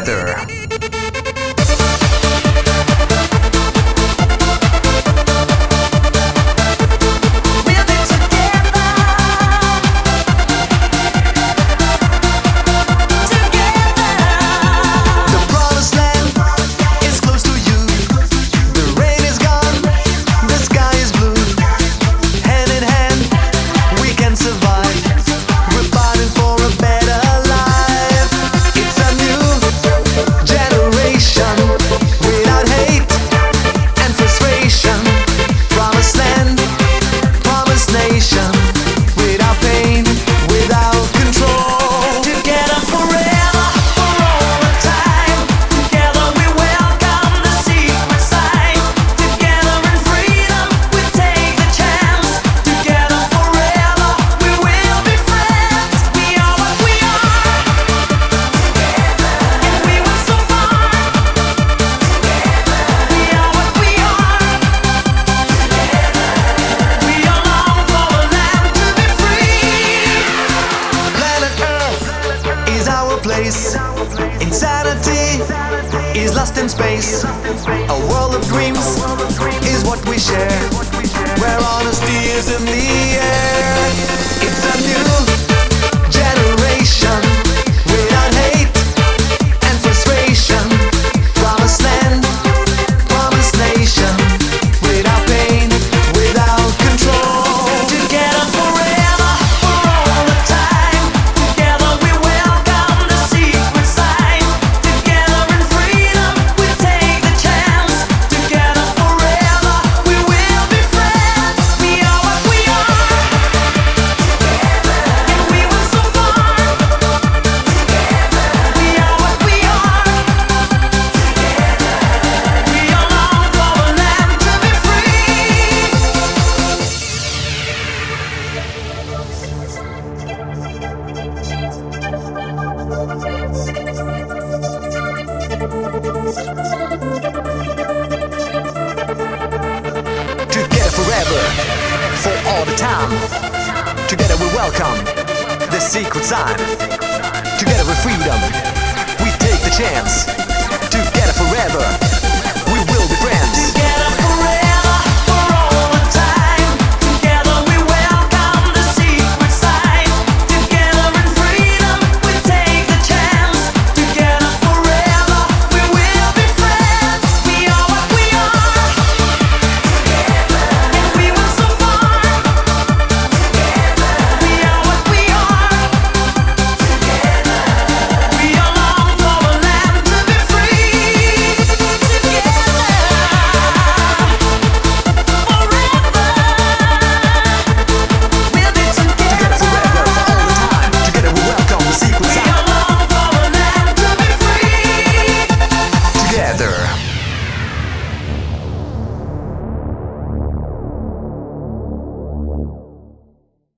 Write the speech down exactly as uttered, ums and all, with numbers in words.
together. Insanity is lost in space. A world of dreams is what we share, where honesty is in the air. It's a new generation without hate and frustration. Promised land, promised nation, without pain, without control. Together forever, for all the time. Together we welcome the secret side. Together in freedom we take the chance. Together forever we will be friends. We are what we are, and we will so far. We are what we are. We are long for a land to be free. Together forever, for all the time. Together we welcome the secret sign. Together with freedom, we take the chance.